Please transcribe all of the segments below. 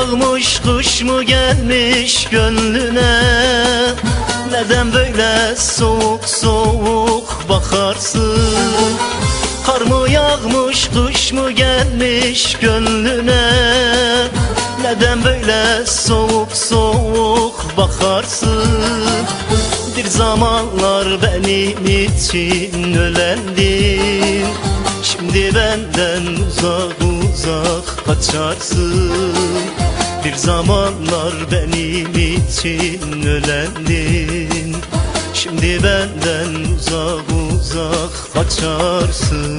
yağmış, kış mı gelmiş gönlüne? Neden böyle soğuk soğuk bakarsın? Kar mı yağmış, kış mı gelmiş gönlüne? Neden böyle soğuk soğuk bakarsın? Bir zamanlar benim için ölendin, şimdi benden uzak uzak kaçarsın. Bir zamanlar benim için ölendin, şimdi benden uzak uzak kaçarsın.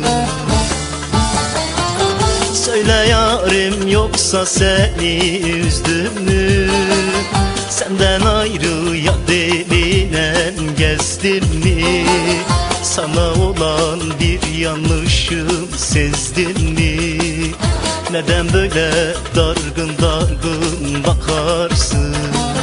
Söyle yarim, yoksa seni üzdüm mü? Senden ayrı ya deliyle gezdim mi? Sana olan bir yanlışım sezdin mi? Neden böyle dargın dargın bakarsın?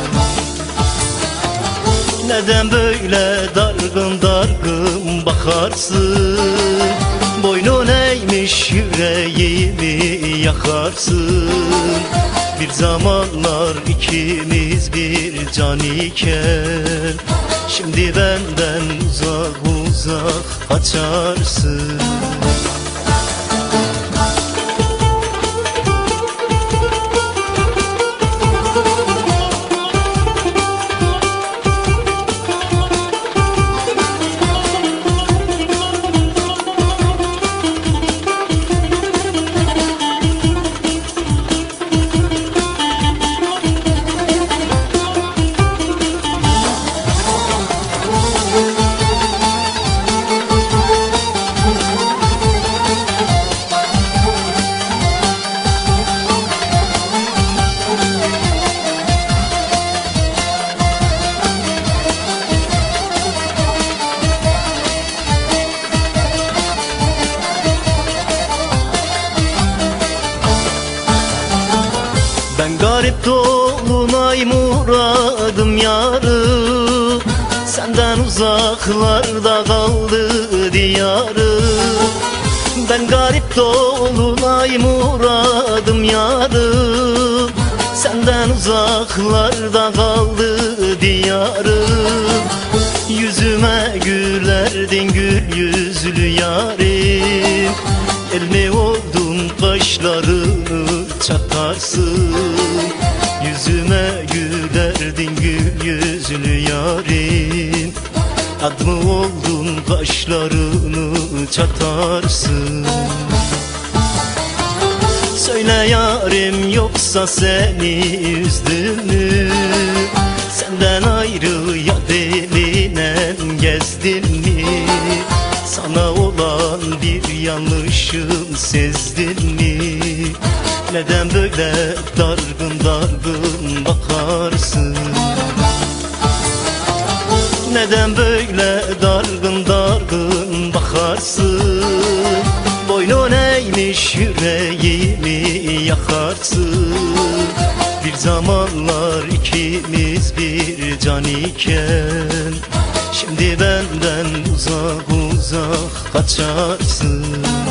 Neden böyle dargın dargın bakarsın? Boynun eğmiş, yüreğimi yakarsın. Bir zamanlar ikimiz bir can iken, şimdi benden uzak uzak kaçarsın. Ben garip dolunay muradım yarım, senden uzaklarda kaldı diyarım. Ben garip dolunay muradım yarım, senden uzaklarda kaldı diyarım. Yüzüme gülerdin gül yüzlü yarim, el mi oldun kaşlarını çatarsın. Yüzüme gülerdin gül yüzlü yarim, ad mı oldun kaşlarını çatarsın. Söyle yarim, yoksa seni üzdüm mü? Senden ayrı ya deliyle gezdim mi? Sana olan bir yanlışım sezdin mi? Neden böyle dargın dargın bakarsın? Neden böyle dargın dargın bakarsın? Boynun eğmiş, yüreğimi yakarsın. Bir zamanlar ikimiz bir can iken, şimdi benden uzak uzak kaçarsın.